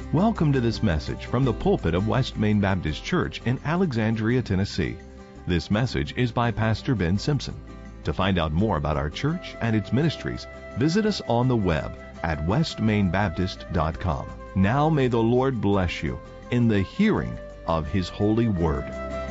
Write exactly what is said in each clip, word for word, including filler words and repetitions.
Welcome to this message from the pulpit of West Main Baptist Church in Alexandria, Tennessee. This message is by Pastor Ben Simpson. To find out more about our church and its ministries, visit us on the web at west main baptist dot com. Now may the Lord bless you in the hearing of His holy word.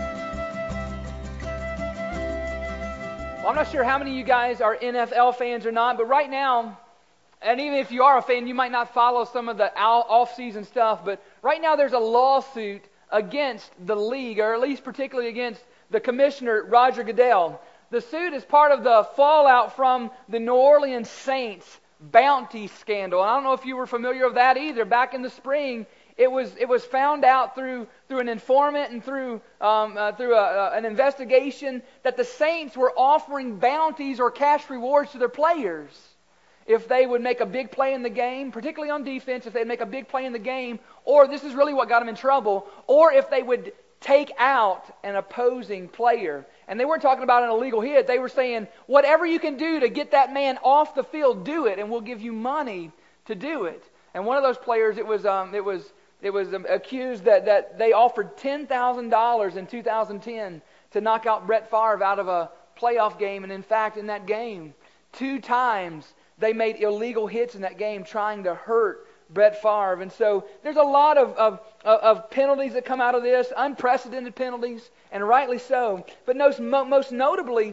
Well, I'm not sure how many of you guys are N F L fans or not, but right now, and even if you are a fan, you might not follow some of the off-season stuff, but right now there's a lawsuit against the league, or at least particularly against the commissioner, Roger Goodell. The suit is part of the fallout from the New Orleans Saints bounty scandal. And I don't know if you were familiar with that either. Back in the spring, it was it was found out through through an informant and through um, uh, through a, uh, an investigation that the Saints were offering bounties or cash rewards to their players if they would make a big play in the game, particularly on defense, if they'd make a big play in the game, or this is really what got them in trouble, or if they would take out an opposing player. And they weren't talking about an illegal hit. They were saying, whatever you can do to get that man off the field, do it, and we'll give you money to do it. And one of those players, it was um, it was it was um, accused that, that they offered ten thousand dollars in two thousand ten to knock out Brett Favre out of a playoff game. And in fact, in that game, two times they made illegal hits in that game trying to hurt Brett Favre. And so there's a lot of, of, of penalties that come out of this, unprecedented penalties, and rightly so. But most, most notably,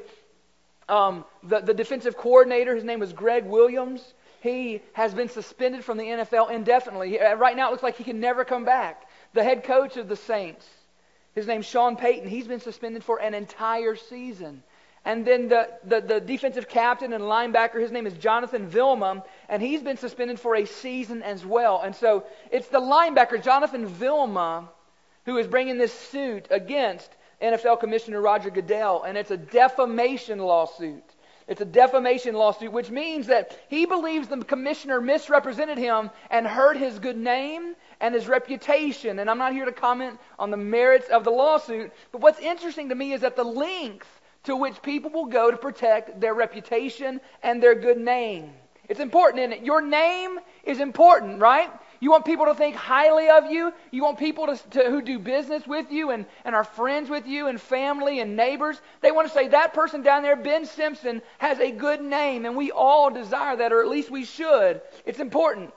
um, the, the defensive coordinator, his name was Greg Williams, he has been suspended from the N F L indefinitely. Right now it looks like he can never come back. The head coach of the Saints, his name's Sean Payton, he's been suspended for an entire season. And then the, the, the defensive captain and linebacker, his name is Jonathan Vilma, and he's been suspended for a season as well. And so it's the linebacker, Jonathan Vilma, who is bringing this suit against N F L Commissioner Roger Goodell, and it's a defamation lawsuit. It's a defamation lawsuit, which means that he believes the commissioner misrepresented him and hurt his good name and his reputation. And I'm not here to comment on the merits of the lawsuit, but what's interesting to me is that the length to which people will go to protect their reputation and their good name. It's important, isn't it? Your name is important, right? You want people to think highly of you. You want people to, to who do business with you and, and are friends with you and family and neighbors. They want to say, that person down there, Ben Simpson, has a good name, and we all desire that, or at least we should. It's important.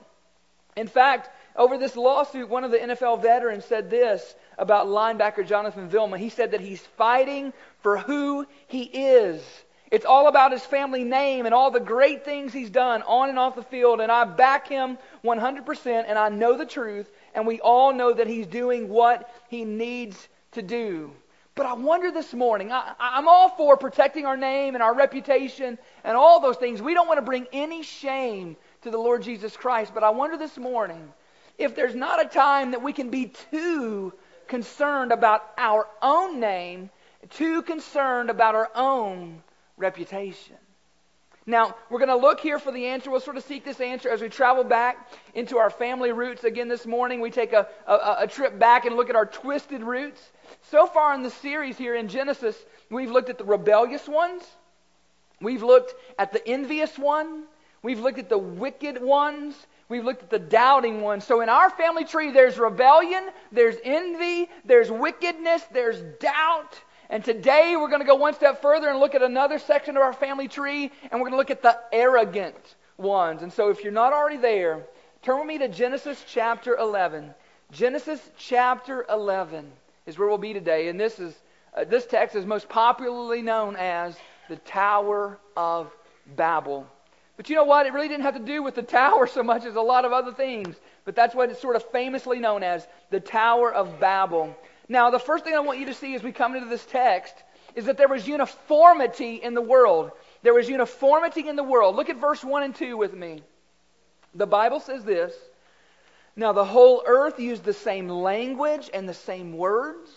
In fact, over this lawsuit, one of the N F L veterans said this about linebacker Jonathan Vilma. He said that he's fighting for who he is. It's all about his family name and all the great things he's done on and off the field, and I back him one hundred percent, and I know the truth, and we all know that he's doing what he needs to do. But I wonder this morning, I, I'm all for protecting our name and our reputation and all those things. We don't want to bring any shame to the Lord Jesus Christ, but I wonder this morning if there's not a time that we can be too concerned about our own name, too concerned about our own reputation. Now, we're going to look here for the answer. We'll sort of seek this answer as we travel back into our family roots. Again, this morning we take a, a, a trip back and look at our twisted roots. So far in the series here in Genesis, we've looked at the rebellious ones. We've looked at the envious one. We've looked at the wicked ones. We've looked at the doubting ones. So in our family tree, there's rebellion, there's envy, there's wickedness, there's doubt. And today we're going to go one step further and look at another section of our family tree, and we're going to look at the arrogant ones. And so if you're not already there, turn with me to Genesis chapter eleven. Genesis chapter eleven is where we'll be today. And this is uh, this text is most popularly known as the Tower of Babel. But you know what? It really didn't have to do with the tower so much as a lot of other things. But that's what it's sort of famously known as, the Tower of Babel. Now, the first thing I want you to see as we come into this text is that there was uniformity in the world. There was uniformity in the world. Look at verse one and two with me. The Bible says this, "Now the whole earth used the same language and the same words.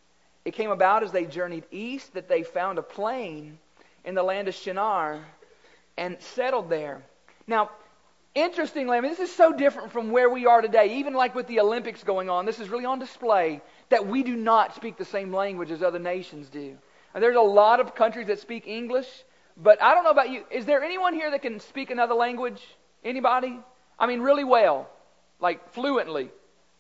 It came about as they journeyed east that they found a plain in the land of Shinar and settled there." Now, interestingly, I mean, this is so different from where we are today. Even like with the Olympics going on, this is really on display that we do not speak the same language as other nations do. And there's a lot of countries that speak English, but I don't know about you. Is there anyone here that can speak another language? Anybody? I mean, really well, like fluently.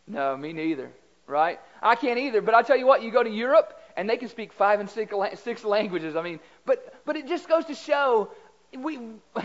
No, me neither, right? I can't either. But I tell you what, you go to Europe and they can speak five and six, six languages. I mean, but but it just goes to show we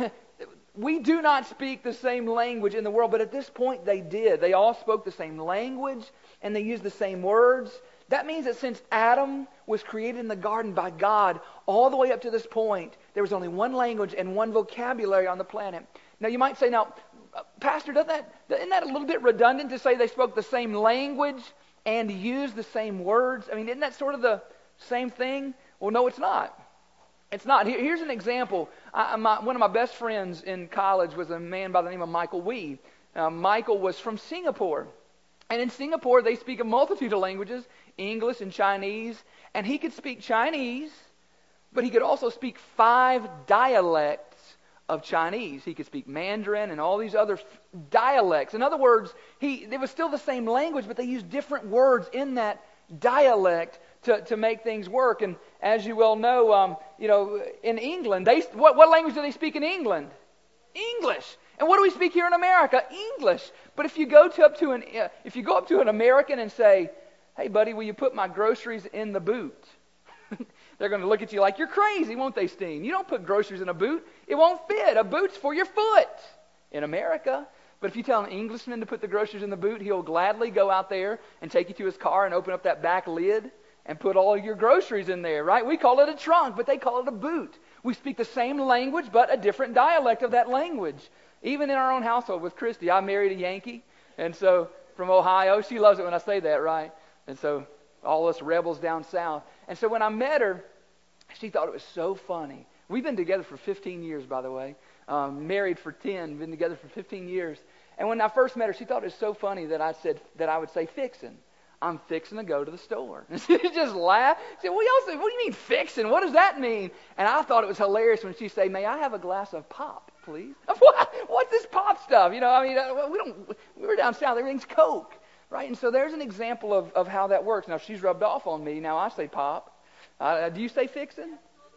we do not speak the same language in the world. But at this point, they did. They all spoke the same language and they used the same words. That means that since Adam was created in the garden by God, all the way up to this point, there was only one language and one vocabulary on the planet. Now, you might say, now, Pastor, doesn't that, isn't that a little bit redundant to say they spoke the same language and used the same words? I mean, isn't that sort of the same thing? Well, no, it's not. It's not. Here, here's an example. I, my, one of my best friends in college was a man by the name of Michael Wee. Uh, Michael was from Singapore. And in Singapore, they speak a multitude of languages, English and Chinese. And he could speak Chinese, but he could also speak five dialects of Chinese. He could speak Mandarin and all these other f- dialects. In other words, he it was still the same language, but they used different words in that dialect to, to make things work. And as you well know, um, you know, in England, they what, what language do they speak in England? English. And what do we speak here in America? English. But if you go to up to an uh, if you go up to an American and say, "Hey, buddy, will you put my groceries in the boot?" They're going to look at you like you're crazy, won't they, Steen? You don't put groceries in a boot. It won't fit. A boot's for your foot in America. But if you tell an Englishman to put the groceries in the boot, he'll gladly go out there and take you to his car and open up that back lid and put all of your groceries in there, right? We call it a trunk, but they call it a boot. We speak the same language, but a different dialect of that language. Even in our own household with Christy, I married a Yankee, and so from Ohio. She loves it when I say that, right? And so all us rebels down south. And so when I met her, she thought it was so funny. We've been together for fifteen years, by the way. Um, married for ten, been together for fifteen years. And when I first met her, she thought it was so funny that I said that I would say fixin'. I'm fixing to go to the store. And she just laughed. She said, well, y'all say, what do you mean fixing? What does that mean? And I thought it was hilarious when she said, may I have a glass of pop, please? What? What's this pop stuff? You know, I mean, uh, we don't, we were down south, everything's Coke, right? And so there's an example of, of how that works. Now, she's rubbed off on me. Now I say pop. Uh, do you say fixing?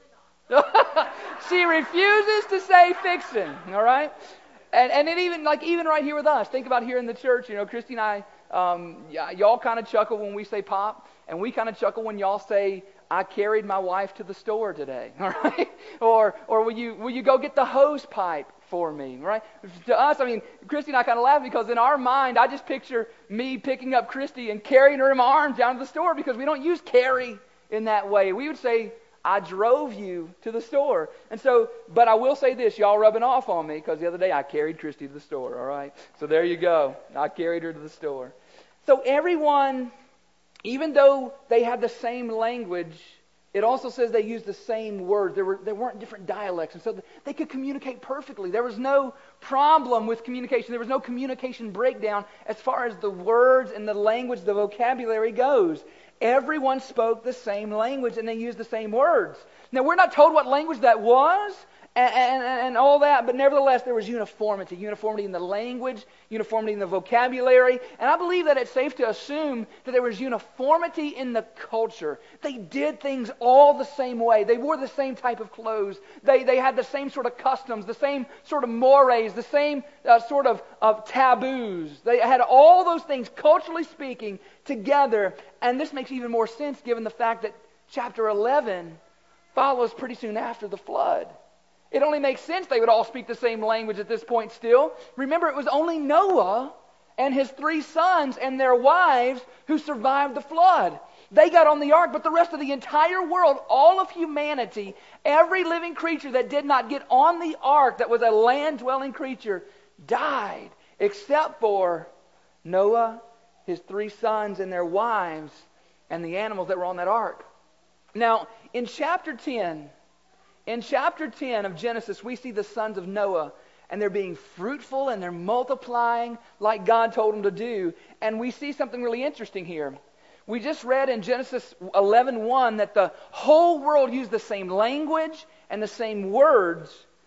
She refuses to say fixing, all right? And and it even, like, even right here with us, think about here in the church, you know, Christy and I, um, y- y'all kind of chuckle when we say pop, and we kind of chuckle when y'all say, I carried my wife to the store today, all right? Or or will you will you go get the hose pipe for me, right? To us, I mean, Christy and I kind of laugh because in our mind, I just picture me picking up Christy and carrying her in my arms down to the store because we don't use carry in that way. We would say, I drove you to the store. And so, but I will say this, y'all rubbing off on me because the other day I carried Christy to the store, all right? So there you go. I carried her to the store. So everyone, even though they had the same language, it also says they used the same words. There were there weren't different dialects. And so they could communicate perfectly. There was no problem with communication. There was no communication breakdown as far as the words and the language, the vocabulary goes. Everyone spoke the same language and they used the same words. Now, we're not told what language that was and, and, and all that, but nevertheless, there was uniformity. Uniformity in the language, uniformity in the vocabulary. And I believe that it's safe to assume that there was uniformity in the culture. They did things all the same way. They wore the same type of clothes. They, they had the same sort of customs, the same sort of mores, the same uh, sort of, of taboos. They had all those things, culturally speaking, together. And this makes even more sense given the fact that chapter eleven follows pretty soon after the flood. It only makes sense they would all speak the same language at this point still. Remember, it was only Noah and his three sons and their wives who survived the flood. They got on the ark, but the rest of the entire world, all of humanity, every living creature that did not get on the ark, that was a land-dwelling creature, died, except for Noah, his three sons and their wives, and the animals that were on that ark. Now, in chapter ten, in chapter ten of Genesis, we see the sons of Noah, and they're being fruitful and they're multiplying like God told them to do. And we see something really interesting here. We just read in Genesis eleven one that the whole world used the same language and the same words.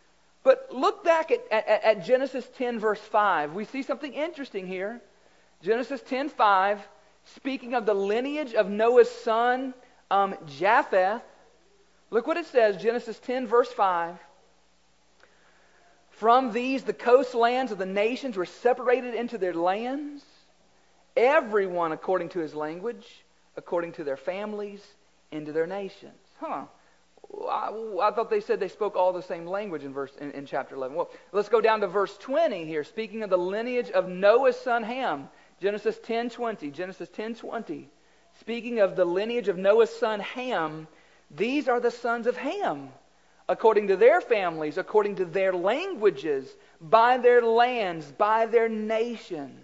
But look back at, at, at Genesis ten verse five. We see something interesting here. Genesis ten five, speaking of the lineage of Noah's son, um, Japheth. Look what it says, Genesis ten verse five. From these the coastlands of the nations were separated into their lands, everyone according to his language, according to their families, into their nations. Huh. I, I thought they said they spoke all the same language in verse in, in chapter eleven. Well, let's go down to verse twenty here. Speaking of the lineage of Noah's son Ham, Genesis ten twenty. Genesis ten twenty. Speaking of the lineage of Noah's son Ham, these are the sons of Ham, according to their families, according to their languages, by their lands, by their nations.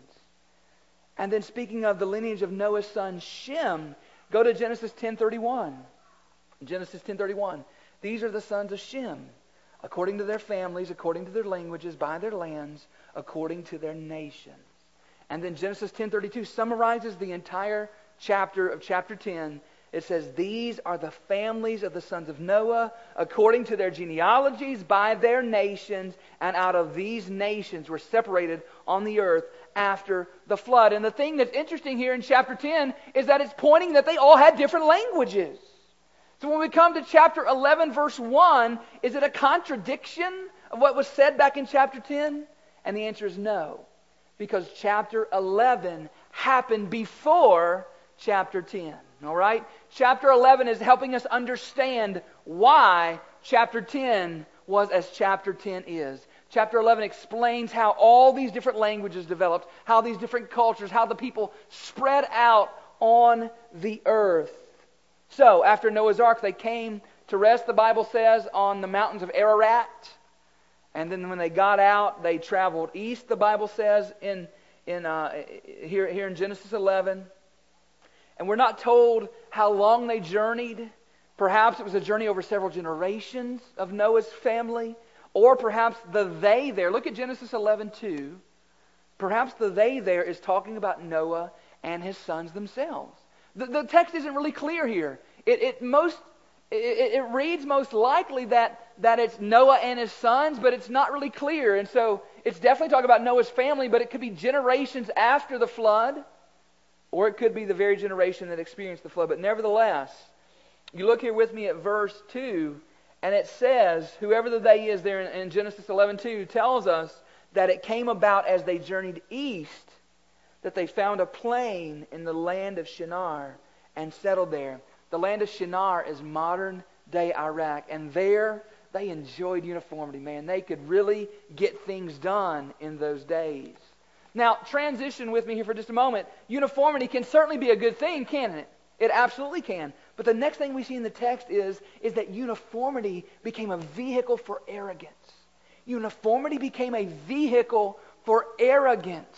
And then speaking of the lineage of Noah's son Shem, go to Genesis ten thirty-one. Genesis ten thirty-one. These are the sons of Shem, according to their families, according to their languages, by their lands, according to their nations. And then Genesis ten thirty-two summarizes the entire chapter of chapter ten. It says, these are the families of the sons of Noah, according to their genealogies, by their nations, and out of these nations were separated on the earth after the flood. And the thing that's interesting here in chapter ten is that it's pointing that they all had different languages. So when we come to chapter eleven, verse one, is it a contradiction of what was said back in chapter ten? And the answer is no, because chapter eleven happened before chapter ten. All right? Chapter eleven is helping us understand why chapter ten was as chapter ten is. Chapter eleven explains how all these different languages developed, how these different cultures, how the people spread out on the earth. So, after Noah's Ark, they came to rest, the Bible says, on the mountains of Ararat. And then when they got out, they traveled east, the Bible says, in in uh, here, here in Genesis eleven. And we're not told how long they journeyed. Perhaps it was a journey over several generations of Noah's family. Or perhaps the they there. Look at Genesis eleven two. Perhaps the they there is talking about Noah and his sons themselves. The, the text isn't really clear here. It, it most it, it reads most likely that, that it's Noah and his sons, but it's not really clear. And so it's definitely talking about Noah's family, but it could be generations after the flood, or it could be the very generation that experienced the flood. But nevertheless, you look here with me at verse two, and it says, whoever the they is there in, in Genesis eleven two tells us that it came about as they journeyed east, that they found a plain in the land of Shinar and settled there. The land of Shinar is modern-day Iraq, and there they enjoyed uniformity, man. They could really get things done in those days. Now, transition with me here for just a moment. Uniformity can certainly be a good thing, can't it? It absolutely can. But the next thing we see in the text is, is that uniformity became a vehicle for arrogance. Uniformity became a vehicle for arrogance.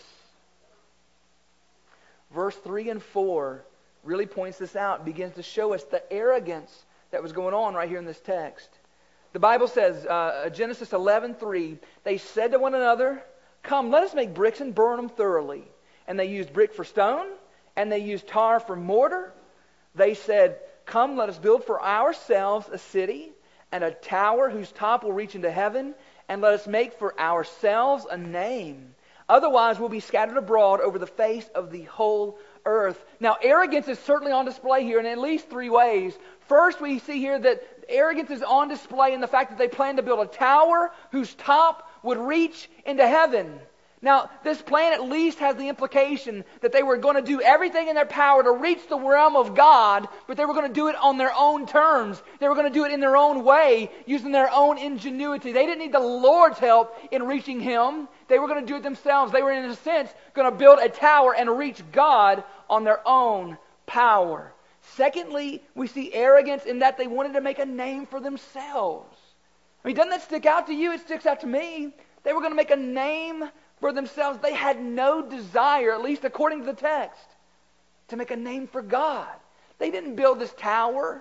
Verse three and four really points this out, begins to show us the arrogance that was going on right here in this text. The Bible says, uh, Genesis eleven three, they said to one another, come, let us make bricks and burn them thoroughly. And they used brick for stone, and they used tar for mortar. They said, come, let us build for ourselves a city and a tower whose top will reach into heaven, and let us make for ourselves a name. Otherwise, we'll be scattered abroad over the face of the whole earth. Now, arrogance is certainly on display here in at least three ways. First, we see here that arrogance is on display in the fact that they plan to build a tower whose top would reach into heaven. Now, this plan at least has the implication that they were going to do everything in their power to reach the realm of God, but they were going to do it on their own terms. They were going to do it in their own way, using their own ingenuity. They didn't need the Lord's help in reaching Him. They were going to do it themselves. They were, in a sense, going to build a tower and reach God on their own power. Secondly, we see arrogance in that they wanted to make a name for themselves. I mean, doesn't that stick out to you? It sticks out to me. They were going to make a name for themselves. They had no desire, at least according to the text, to make a name for God. They didn't build this tower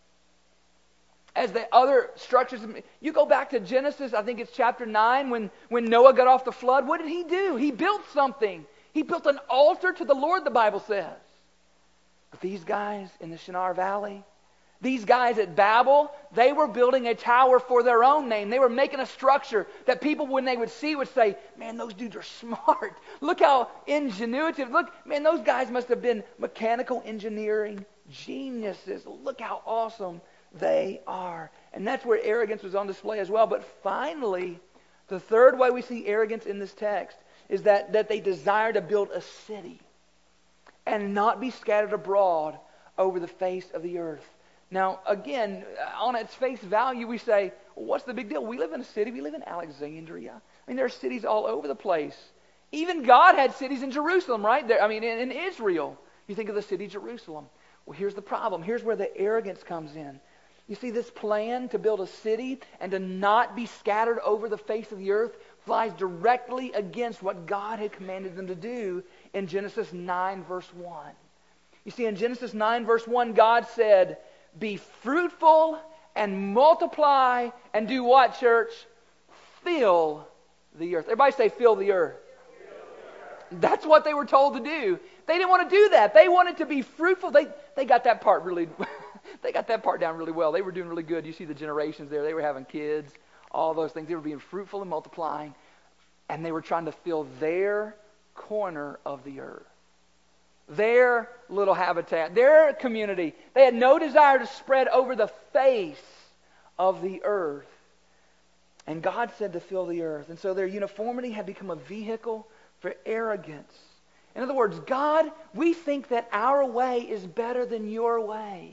as the other structures. You go back to Genesis, I think it's chapter nine, when, when Noah got off the flood. What did he do? He built something. He built an altar to the Lord, the Bible says. But these guys in the Shinar Valley, these guys at Babel, they were building a tower for their own name. They were making a structure that people, when they would see, would say, man, those dudes are smart. Look how ingenuitive. Look, man, those guys must have been mechanical engineering geniuses. Look how awesome they are. And that's where arrogance was on display as well. But finally, the third way we see arrogance in this text is that, that they desire to build a city. and not be scattered abroad over the face of the earth. Now, again, on its face value, we say, well, what's the big deal? We live in a city. We live in Alexandria. I mean, there are cities all over the place. Even God had cities in Jerusalem, right? There, I mean, in, in Israel. You think of the city Jerusalem. Well, here's the problem. Here's where the arrogance comes in. You see, this plan to build a city and to not be scattered over the face of the earth flies directly against what God had commanded them to do in Genesis nine, verse one. You see, in Genesis nine, verse one, God said, be fruitful and multiply and do what, church? Fill the earth. Everybody say, fill the earth. That's what they were told to do. They didn't want to do that. They wanted to be fruitful. They they got that part really, they got that part down really well. They were doing really good. You see the generations there. They were having kids, all those things. They were being fruitful and multiplying. And they were trying to fill their corner of the earth. Their little habitat, their community. They had no desire to spread over the face of the earth. And God said to fill the earth. And so their uniformity had become a vehicle for arrogance. In other words, God, we think that our way is better than your way.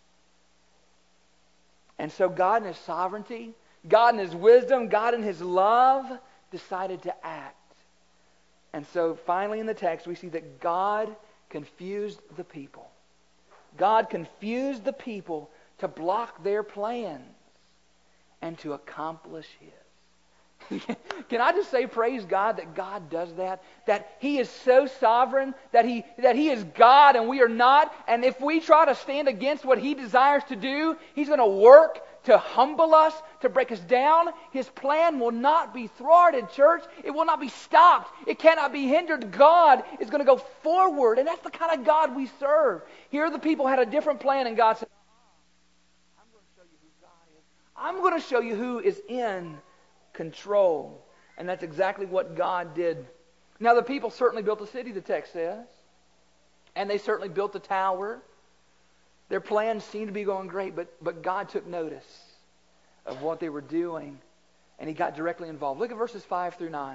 And so God in His sovereignty, God in His wisdom, God in His love decided to act. And so finally in the text we see that God confused the people. God confused the people to block their plans and to accomplish His. Can I just say, praise God that God does that? That He is so sovereign, that He that He is God and we are not. And if we try to stand against what He desires to do, He's going to work to humble us, to break us down. His plan will not be thwarted, church. It will not be stopped. It cannot be hindered. God is going to go forward. And that's the kind of God we serve. Here the people had a different plan, and God said, I'm going to show you who God is. I'm going to show you who is in control. And that's exactly what God did. Now the people certainly built a city, the text says. And they certainly built a tower. Their plans seemed to be going great, but, but God took notice of what they were doing, and He got directly involved. Look at verses five through nine.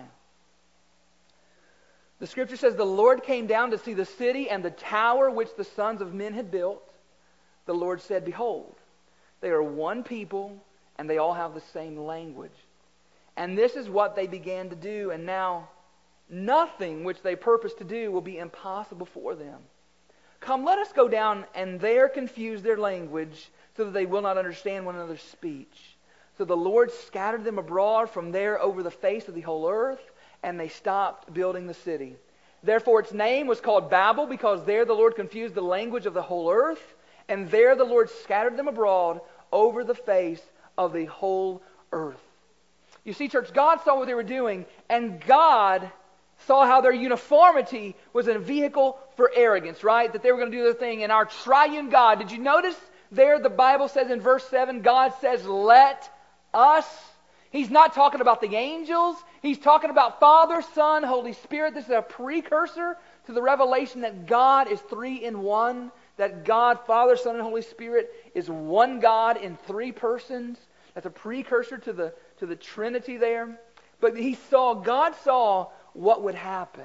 The scripture says, the Lord came down to see the city and the tower which the sons of men had built. The Lord said, behold, they are one people, and they all have the same language. And this is what they began to do, and now nothing which they purpose to do will be impossible for them. Come, let us go down and there confuse their language so that they will not understand one another's speech. So the Lord scattered them abroad from there over the face of the whole earth, and they stopped building the city. Therefore its name was called Babel, because there the Lord confused the language of the whole earth, and there the Lord scattered them abroad over the face of the whole earth. You see, church, God saw what they were doing, and God saw how their uniformity was a vehicle for arrogance, right? That they were going to do their thing. And our triune God, did you notice there the Bible says in verse seven, God says, let us. He's not talking about the angels. He's talking about Father, Son, Holy Spirit. This is a precursor to the revelation that God is three in one. That God, Father, Son, and Holy Spirit is one God in three persons. That's a precursor to the, to the Trinity there. But he saw, God saw what would happen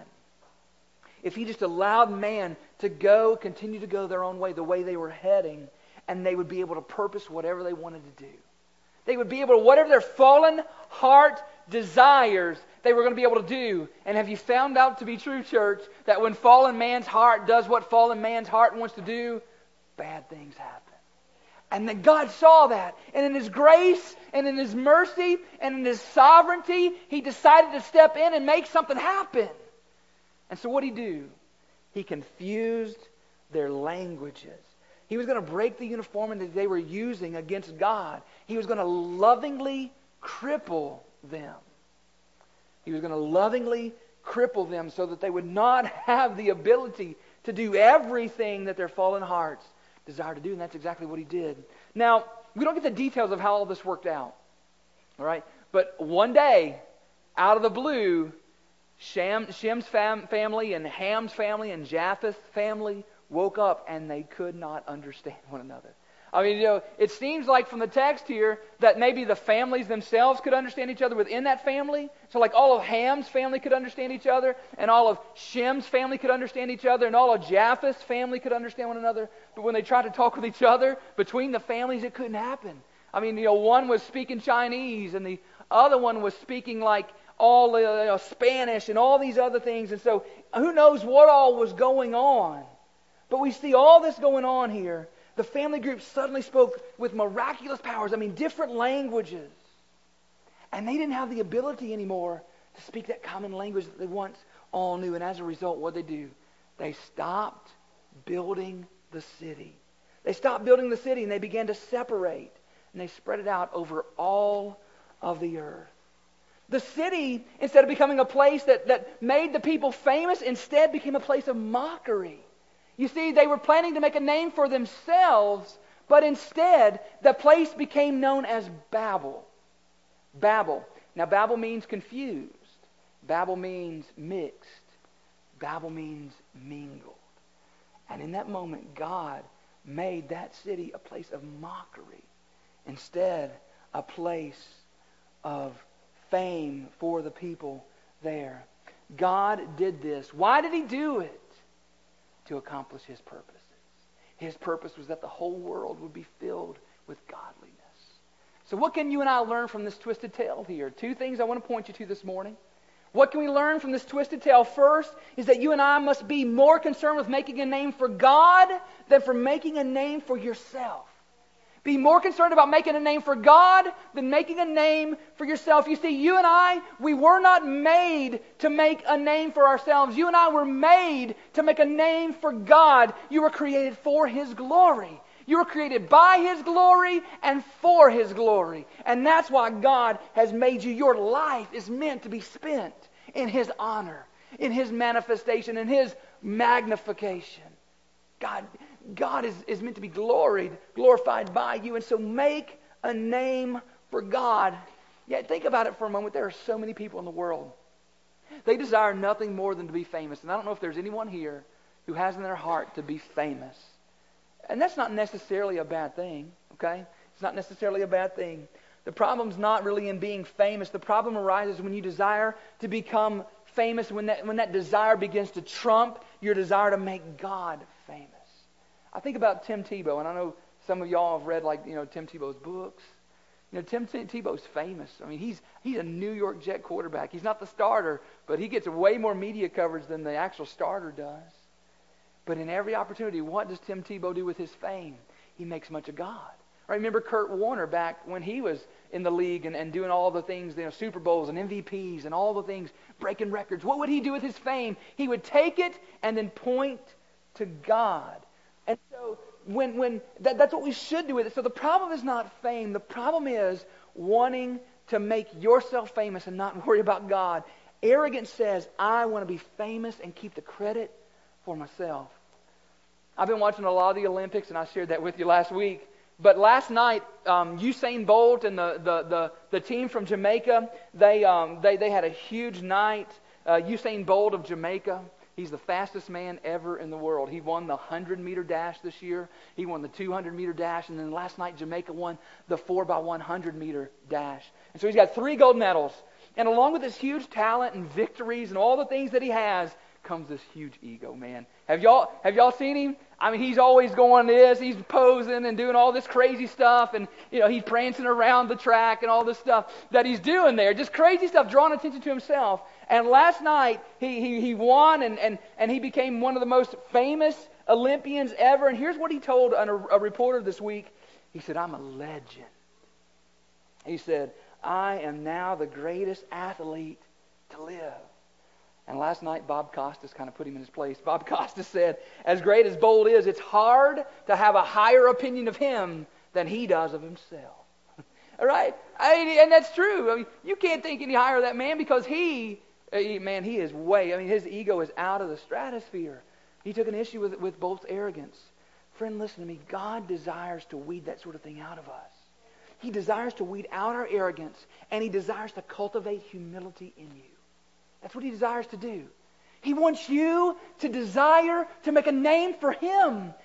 if He just allowed man to go, continue to go their own way, the way they were heading, and they would be able to purpose whatever they wanted to do. They would be able to, whatever their fallen heart desires, they were going to be able to do. And have you found out to be true, church, that when fallen man's heart does what fallen man's heart wants to do, bad things happen. And then God saw that. And in His grace and in His mercy and in His sovereignty, He decided to step in and make something happen. And so what did He do? He confused their languages. He was going to break the uniformity that they were using against God. He was going to lovingly cripple them. He was going to lovingly cripple them so that they would not have the ability to do everything that their fallen hearts desire to do, and that's exactly what He did. Now, we don't get the details of how all this worked out, all right? But one day, out of the blue, Shem, Shem's fam, family and Ham's family and Japheth's family woke up, and they could not understand one another. I mean, you know, it seems like from the text here that maybe the families themselves could understand each other within that family. So like all of Ham's family could understand each other, and all of Shem's family could understand each other, and all of Japheth's family could understand one another. But when they tried to talk with each other between the families, it couldn't happen. I mean, you know, one was speaking Chinese, and the other one was speaking like all uh, you know, Spanish and all these other things. And so who knows what all was going on. But we see all this going on here. The family group suddenly spoke with miraculous powers. I mean, different languages. And they didn't have the ability anymore to speak that common language that they once all knew. And as a result, what did they do? They stopped building the city. They stopped building the city and they began to separate. And they spread it out over all of the earth. The city, instead of becoming a place that, that made the people famous, instead became a place of mockery. You see, they were planning to make a name for themselves, but instead, the place became known as Babel. Babel. Now, Babel means confused. Babel means mixed. Babel means mingled. And in that moment, God made that city a place of mockery. Instead, a place of fame for the people there. God did this. Why did He do it? To accomplish His purposes. His purpose was that the whole world would be filled with godliness. So what can you and I learn from this twisted tale here? Two things I want to point you to this morning. What can we learn from this twisted tale? First is that you and I must be more concerned with making a name for God than for making a name for yourself. Be more concerned about making a name for God than making a name for yourself. You see, you and I, we were not made to make a name for ourselves. You and I were made to make a name for God. You were created for His glory. You were created by His glory and for His glory. And that's why God has made you. Your life is meant to be spent in His honor, in His manifestation, in His magnification. God... God is, is meant to be gloried, glorified by you. And so make a name for God. Yet think about it for a moment. There are so many people in the world. They desire nothing more than to be famous. And I don't know if there's anyone here who has in their heart to be famous. And that's not necessarily a bad thing, okay? It's not necessarily a bad thing. The problem's not really in being famous. The problem arises when you desire to become famous, when that, when that desire begins to trump your desire to make God famous. I think about Tim Tebow, and I know some of y'all have read, like, you know, Tim Tebow's books. You know, Tim Tebow's famous. I mean, he's he's a New York Jet quarterback. He's not the starter, but he gets way more media coverage than the actual starter does. But in every opportunity, what does Tim Tebow do with his fame? He makes much of God. I remember Kurt Warner back when he was in the league and, and doing all the things, you know, Super Bowls and M V Ps and all the things, breaking records. What would he do with his fame? He would take it and then point to God. And so when when that, that's what we should do with it. So the problem is not fame. The problem is wanting to make yourself famous and not worry about God. Arrogance says, I want to be famous and keep the credit for myself. I've been watching a lot of the Olympics, and I shared that with you last week. But last night, um, Usain Bolt and the, the, the, the team from Jamaica, they, um, they, they had a huge night. Uh, Usain Bolt of Jamaica, he's the fastest man ever in the world. He won the one hundred meter dash this year. He won the two hundred meter dash. And then last night, Jamaica won the four by one hundred meter dash. And so he's got three gold medals. And along with this huge talent and victories and all the things that he has, comes this huge ego, man. Have y'all have y'all seen him? I mean, he's always going this. He's posing and doing all this crazy stuff. And, you know, he's prancing around the track and all this stuff that he's doing there. Just crazy stuff, drawing attention to himself. And last night, he he, he won and, and, and he became one of the most famous Olympians ever. And here's what he told a, a reporter this week. He said, I'm a legend. He said, I am now the greatest athlete to live. And last night, Bob Costas kind of put him in his place. Bob Costas said, as great as Bolt is, it's hard to have a higher opinion of him than he does of himself. All right? I mean, and that's true. I mean, you can't think any higher of that man because he, he, man, he is way, I mean, his ego is out of the stratosphere. He took an issue with, with Bolt's arrogance. Friend, listen to me. God desires to weed that sort of thing out of us. He desires to weed out our arrogance, and He desires to cultivate humility in you. That's what He desires to do. He wants you to desire to make a name for Him.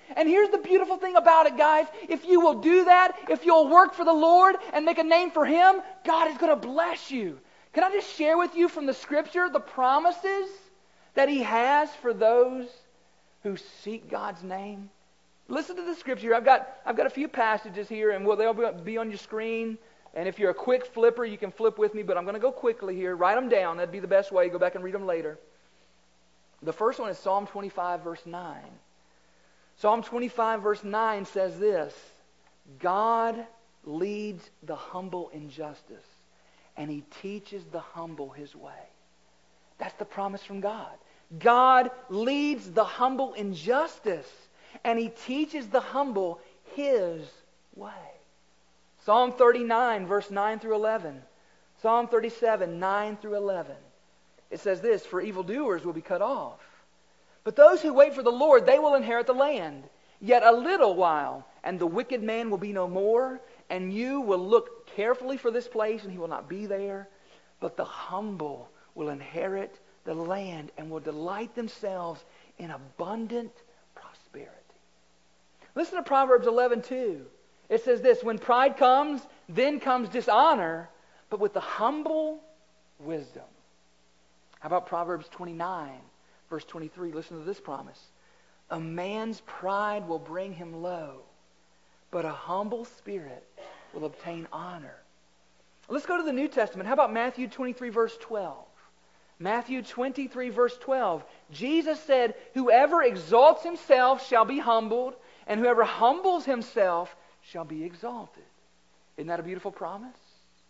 And here's the beautiful thing about it, guys. If you will do that, if you'll work for the Lord and make a name for Him, God is going to bless you. Can I just share with you from the Scripture the promises that He has for those who seek God's name? Listen to the Scripture. I've got I've got a few passages here, and well, they'll be on your screen. And if you're a quick flipper, you can flip with me, but I'm going to go quickly here. Write them down. That'd be the best way. Go back and read them later. The first one is Psalm twenty-five, verse nine. Psalm twenty-five, verse nine says this: God leads the humble in justice, and He teaches the humble His way. That's the promise from God. God leads the humble in justice, and He teaches the humble His way. Psalm thirty-nine, verse nine through eleven. Psalm thirty-seven, nine through eleven. It says this: For evildoers will be cut off, but those who wait for the Lord, they will inherit the land. Yet a little while, and the wicked man will be no more, and you will look carefully for this place, and he will not be there. But the humble will inherit the land and will delight themselves in abundant prosperity. Listen to Proverbs eleven two. It says this: When pride comes, then comes dishonor, but with the humble, wisdom. How about Proverbs twenty-nine, verse twenty-three? Listen to this promise: A man's pride will bring him low, but a humble spirit will obtain honor. Let's go to the New Testament. How about Matthew twenty-three, verse twelve? Matthew twenty-three, verse twelve. Jesus said, Whoever exalts himself shall be humbled, and whoever humbles himself shall be exalted. Isn't that a beautiful promise?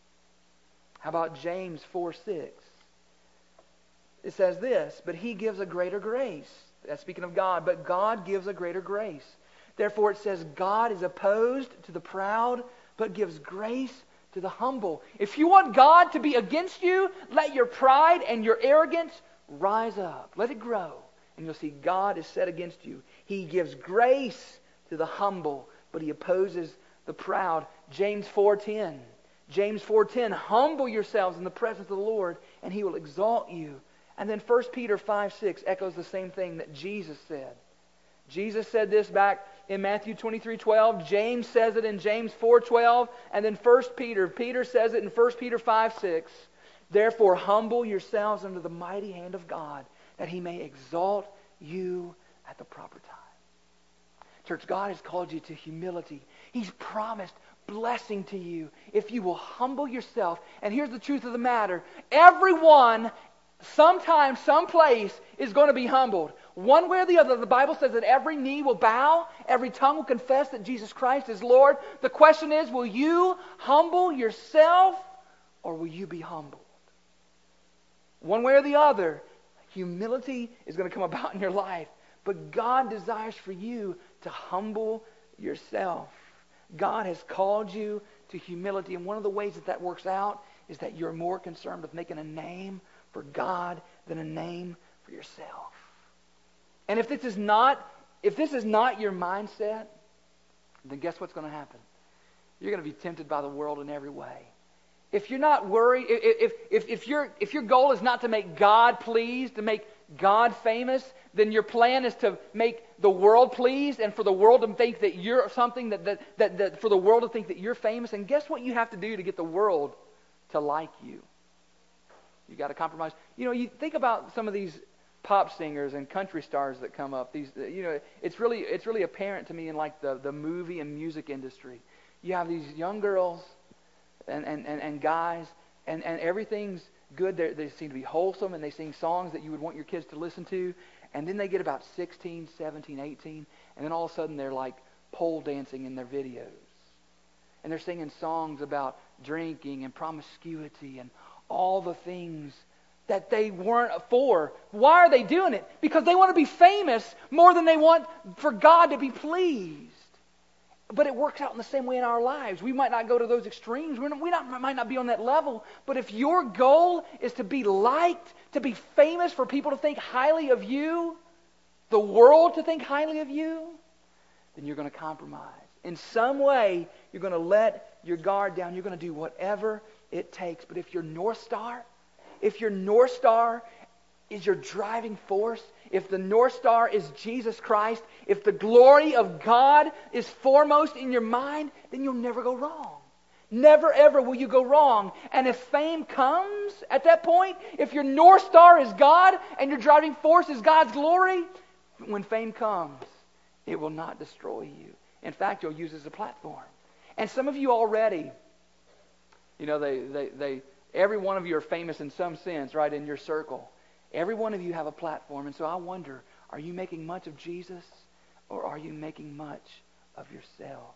How about James four six? It says this: But He gives a greater grace. That's speaking of God. But God gives a greater grace. Therefore it says, God is opposed to the proud, but gives grace to the humble. If you want God to be against you, let your pride and your arrogance rise up. Let it grow. And you'll see God is set against you. He gives grace to the humble, but He opposes the proud. James four ten. James four ten. Humble yourselves in the presence of the Lord, and He will exalt you. And then First Peter five six echoes the same thing that Jesus said. Jesus said this back in Matthew twenty-three twelve. James says it in James four twelve. And then First Peter. Peter says it in First Peter five six. Therefore humble yourselves under the mighty hand of God, that He may exalt you at the proper time. Church, God has called you to humility. He's promised blessing to you if you will humble yourself. And here's the truth of the matter: everyone, sometime, someplace, is going to be humbled. One way or the other. The Bible says that every knee will bow, every tongue will confess that Jesus Christ is Lord. The question is, will you humble yourself, or will you be humbled? One way or the other, humility is going to come about in your life. But God desires for you to humble yourself. God has called you to humility. And one of the ways that that works out is that you're more concerned with making a name for God than a name for yourself. And if this is not, if this is not your mindset, then guess what's going to happen? You're going to be tempted by the world in every way. If you're not worried, if, if, if, your, if your goal is not to make God pleased, to make God famous, then your plan is to make the world pleased and for the world to think that you're something, that, that, that, that for the world to think that you're famous. And guess what you have to do to get the world to like you? You got to compromise. You know, you think about some of these pop singers and country stars that come up. These, you know, it's really it's really apparent to me in like the, the movie and music industry. You have these young girls and, and, and, and guys, and, and everything's good. They're, they seem to be wholesome, and they sing songs that you would want your kids to listen to. And then they get about sixteen, seventeen, eighteen, and then all of a sudden they're like pole dancing in their videos. And they're singing songs about drinking and promiscuity and all the things that they weren't for. Why are they doing it? Because they want to be famous more than they want for God to be pleased. But it works out in the same way in our lives. We might not go to those extremes. We're not, we not, might not be on that level. But if your goal is to be liked, to be famous, for people to think highly of you, the world to think highly of you, then you're going to compromise. In some way, you're going to let your guard down. You're going to do whatever it takes. But if your North Star, if your North Star is your driving force, if the North Star is Jesus Christ, if the glory of God is foremost in your mind, then you'll never go wrong. Never ever will you go wrong. And if fame comes at that point, if your North Star is God and your driving force is God's glory, when fame comes, it will not destroy you. In fact, you'll use it as a platform. And some of you already, you know, they, they, they, every one of you are famous in some sense, right, in your circle. Every one of you have a platform. And so I wonder, are you making much of Jesus or are you making much of yourself?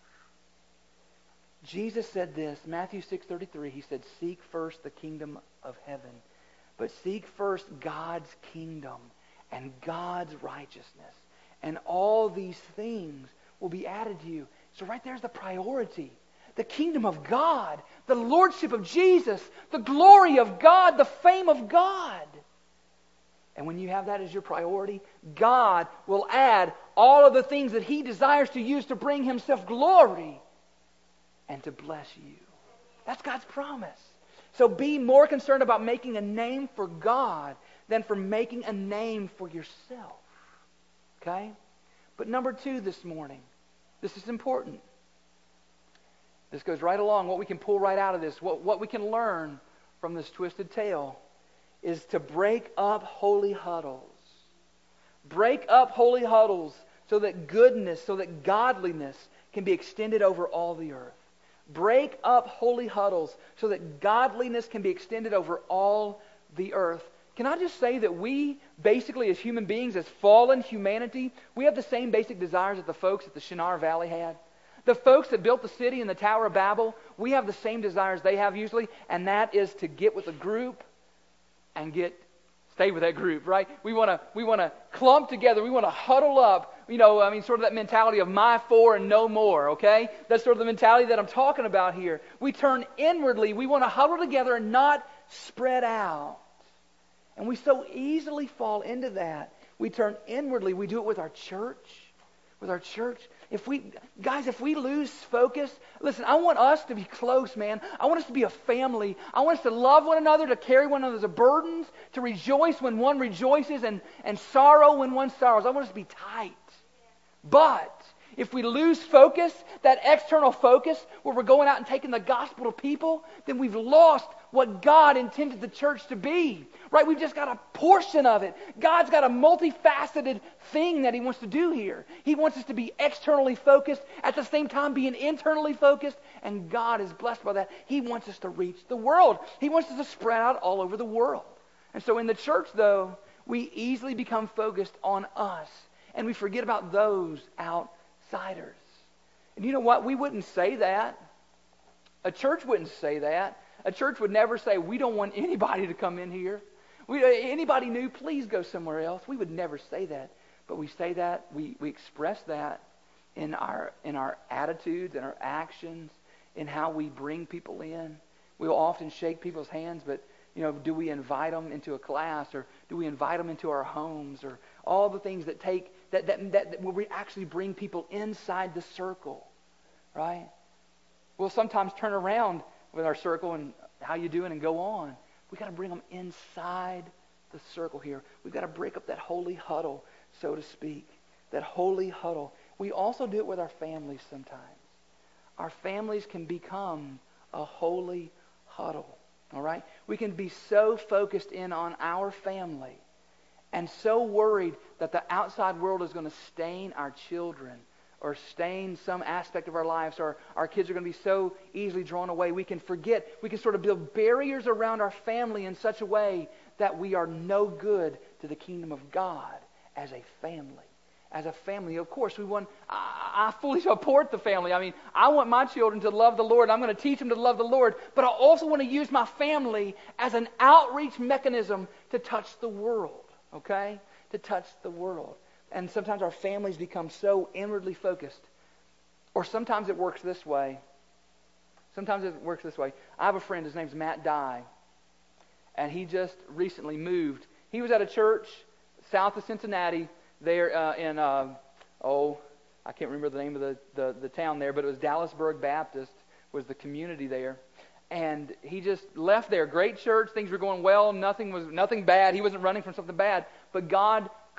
Jesus said this, Matthew six thirty-three, He said, seek first the kingdom of heaven. But seek first God's kingdom and God's righteousness. And all these things will be added to you. So right there's the priority. The kingdom of God, the lordship of Jesus, the glory of God, the fame of God. And when you have that as your priority, God will add all of the things that He desires to use to bring Himself glory and to bless you. That's God's promise. So be more concerned about making a name for God than for making a name for yourself. Okay? But number two this morning, this is important. This goes right along. What we can pull right out of this, what, what we can learn from this twisted tale, is to break up holy huddles. Break up holy huddles so that goodness, so that godliness can be extended over all the earth. Break up holy huddles so that godliness can be extended over all the earth. Can I just say that we, basically as human beings, as fallen humanity, we have the same basic desires that the folks at the Shinar Valley had. The folks that built the city and the Tower of Babel, we have the same desires they have usually, and that is to get with a group and get stay with that group, right? We want to we want to clump together. We want to huddle up. You know, I mean, sort of that mentality of my four and no more, okay? That's sort of the mentality that I'm talking about here. We turn inwardly. We want to huddle together and not spread out. And we so easily fall into that. We turn inwardly. We do it with our church. With our church. If we, guys, if we lose focus, listen, I want us to be close, man. I want us to be a family. I want us to love one another, to carry one another's burdens, to rejoice when one rejoices and, and sorrow when one sorrows. I want us to be tight. But if we lose focus, that external focus, where we're going out and taking the gospel to people, then we've lost what God intended the church to be. Right? We've just got a portion of it. God's got a multifaceted thing that He wants to do here. He wants us to be externally focused, at the same time being internally focused, and God is blessed by that. He wants us to reach the world. He wants us to spread out all over the world. And so in the church, though, we easily become focused on us, and we forget about those outsiders. And you know what? We wouldn't say that. A church wouldn't say that. A church would never say, we don't want anybody to come in here. We, anybody new, please go somewhere else. We would never say that. But we say that, we, we express that in our in our attitudes, in our actions, in how we bring people in. We'll often shake people's hands, but you know, do we invite them into a class, or do we invite them into our homes, or all the things that take that that that, that where we actually bring people inside the circle, right? We'll sometimes turn around with our circle and how you doing and go on. We've got to bring them inside the circle here. We've got to break up that holy huddle, so to speak. That holy huddle. We also do it with our families sometimes. Our families can become a holy huddle. All right? We can be so focused in on our family and so worried that the outside world is going to stain our children or stain some aspect of our lives, or our kids are going to be so easily drawn away. We can forget, we can sort of build barriers around our family in such a way that we are no good to the kingdom of God as a family. As a family, of course, we want, I, I fully support the family. I mean, I want my children to love the Lord. I'm going to teach them to love the Lord. But I also want to use my family as an outreach mechanism to touch the world, okay? To touch the world. And sometimes our families become so inwardly focused. Or sometimes it works this way. Sometimes it works this way. I have a friend, his name's Matt Dye. And he just recently moved. He was at a church south of Cincinnati, there uh, in, uh, oh, I can't remember the name of the, the, the town there, but it was Dallasburg Baptist was the community there. And he just left there. Great church. Things were going well. Nothing was nothing bad. He wasn't running from something bad. But God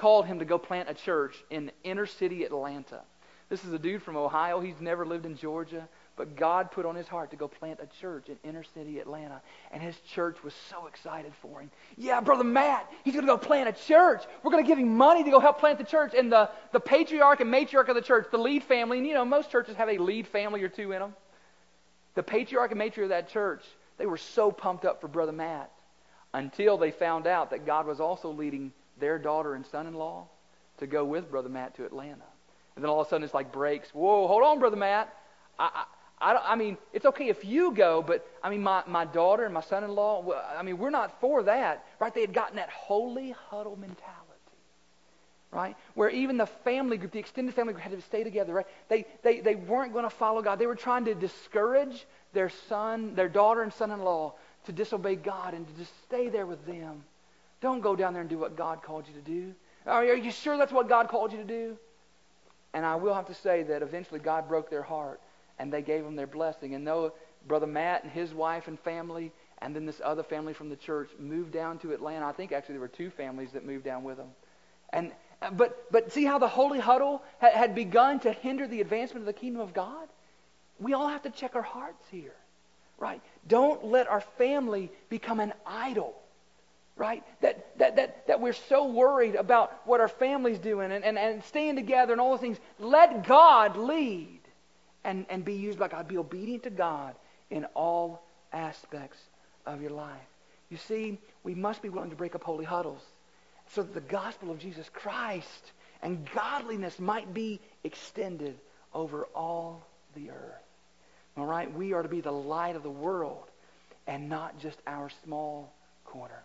called him to go plant a church in inner city Atlanta. This is a dude from Ohio. He's never lived in Georgia. But God put on his heart to go plant a church in inner city Atlanta. And his church was so excited for him. Yeah, Brother Matt, he's going to go plant a church. We're going to give him money to go help plant the church. And the, the patriarch and matriarch of the church, the lead family, and you know, most churches have a lead family or two in them. The patriarch and matriarch of that church, they were so pumped up for Brother Matt until they found out that God was also leading their daughter and son-in-law to go with Brother Matt to Atlanta. And then all of a sudden it's like breaks. Whoa, hold on, Brother Matt. I... I I, don't, I mean, it's okay if you go, but I mean, my, my daughter and my son-in-law, well, I mean, we're not for that, right? They had gotten that holy huddle mentality, right? Where even the family group, the extended family group had to stay together, right? They, they, they weren't going to follow God. They were trying to discourage their son, their daughter and son-in-law to disobey God and to just stay there with them. Don't go down there and do what God called you to do. Are you sure that's what God called you to do? And I will have to say that eventually God broke their heart. And they gave them their blessing. And though Brother Matt and his wife and family, and then this other family from the church moved down to Atlanta. I think actually there were two families that moved down with them. And but but see how the holy huddle had, had begun to hinder the advancement of the kingdom of God? We all have to check our hearts here, right? Don't let our family become an idol, right? That that that that we're so worried about what our family's doing and, and, and staying together and all those things. Let God lead. And, and be used by God. Be obedient to God in all aspects of your life. You see, we must be willing to break up holy huddles so that the gospel of Jesus Christ and godliness might be extended over all the earth. All right? We are to be the light of the world and not just our small corner.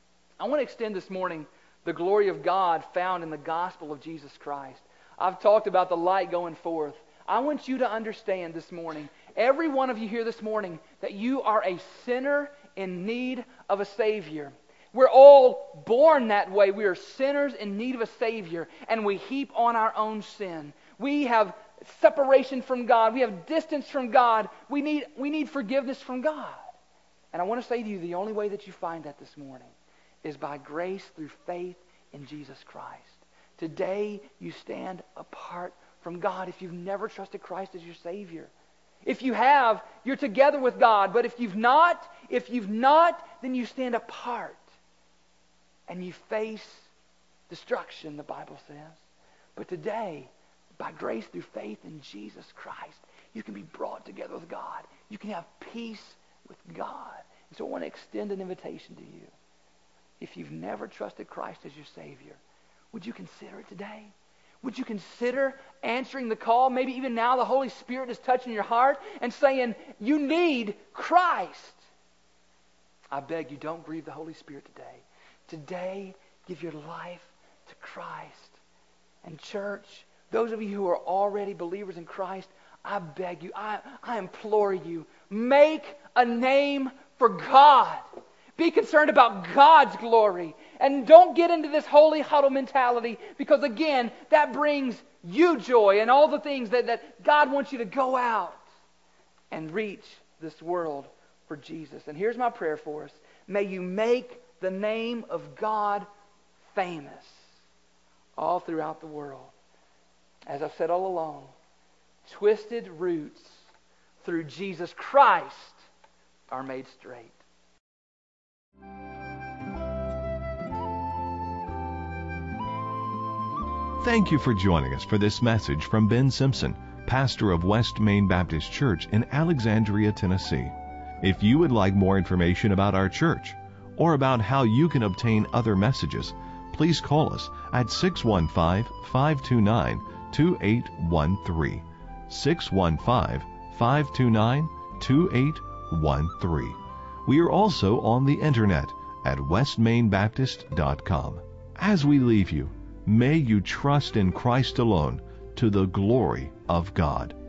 I want to extend this morning the glory of God found in the gospel of Jesus Christ. I've talked about the light going forth. I want you to understand this morning, every one of you here this morning, that you are a sinner in need of a Savior. We're all born that way. We are sinners in need of a Savior, and we heap on our own sin. We have separation from God. We have distance from God. We need, we need forgiveness from God. And I want to say to you, the only way that you find that this morning is by grace through faith in Jesus Christ. Today, you stand apart from God if you've never trusted Christ as your Savior. If you have, you're together with God. But if you've not, if you've not, then you stand apart. And you face destruction, the Bible says. But today, by grace through faith in Jesus Christ, you can be brought together with God. You can have peace with God. And so I want to extend an invitation to you. If you've never trusted Christ as your Savior, would you consider it today? Would you consider answering the call? Maybe even now the Holy Spirit is touching your heart and saying, you need Christ. I beg you, don't grieve the Holy Spirit today. Today, give your life to Christ. And church, those of you who are already believers in Christ, I beg you, I, I implore you, make a name for God. Be concerned about God's glory. And don't get into this holy huddle mentality, because again, that brings you joy and all the things that, that God wants you to go out and reach this world for Jesus. And here's my prayer for us. May you make the name of God famous all throughout the world. As I've said all along, twisted roots through Jesus Christ are made straight. Thank you for joining us for this message from Ben Simpson, pastor of West Main Baptist Church in Alexandria, Tennessee. If you would like more information about our church or about how you can obtain other messages, please call us at six one five, five two nine, two eight one three. six one five, five two nine, two eight one three. We are also on the internet at west main baptist dot com. As we leave you, may you trust in Christ alone to the glory of God.